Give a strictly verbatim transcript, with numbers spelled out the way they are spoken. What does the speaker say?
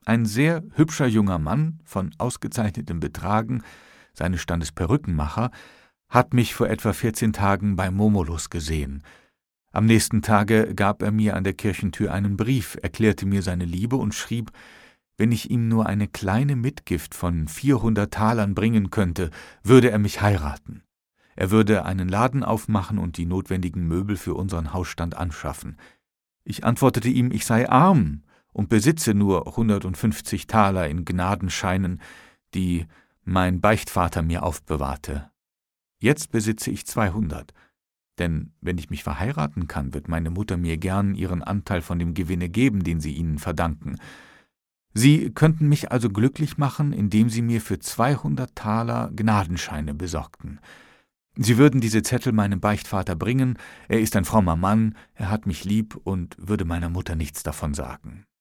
Ein sehr hübscher junger Mann von ausgezeichnetem Betragen, seines Standes Perückenmacher, hat mich vor etwa vierzehn Tagen bei Momolus gesehen. Am nächsten Tage gab er mir an der Kirchentür einen Brief, erklärte mir seine Liebe und schrieb, wenn ich ihm nur eine kleine Mitgift von vierhundert Talern bringen könnte, würde er mich heiraten. Er würde einen Laden aufmachen und die notwendigen Möbel für unseren Hausstand anschaffen. Ich antwortete ihm, ich sei arm und besitze nur hundertundfünfzig Taler in Gnadenscheinen, die mein Beichtvater mir aufbewahrte. Jetzt besitze ich zweihundert, denn wenn ich mich verheiraten kann, wird meine Mutter mir gern ihren Anteil von dem Gewinne geben, den sie ihnen verdanken. Sie könnten mich also glücklich machen, indem Sie mir für zweihundert Taler Gnadenscheine besorgten. Sie würden diese Zettel meinem Beichtvater bringen, er ist ein frommer Mann, er hat mich lieb und würde meiner Mutter nichts davon sagen.